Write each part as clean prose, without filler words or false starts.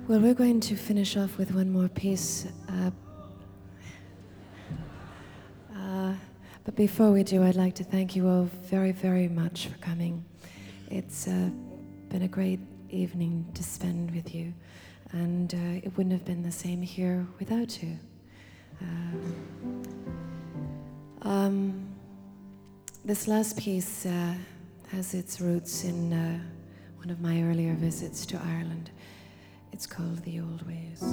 Well, we're going to finish off with one more piece. But before we do, I'd like to thank you all very, very much for coming. It's been a great evening to spend with you, and it wouldn't have been the same here without you. This last piece has its roots in one of my earlier visits to Ireland. It's called The Old Ways.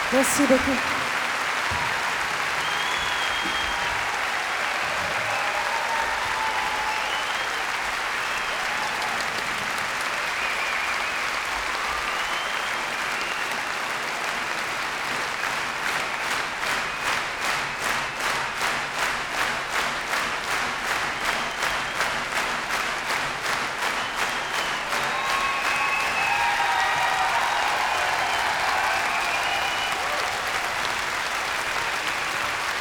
Merci beaucoup.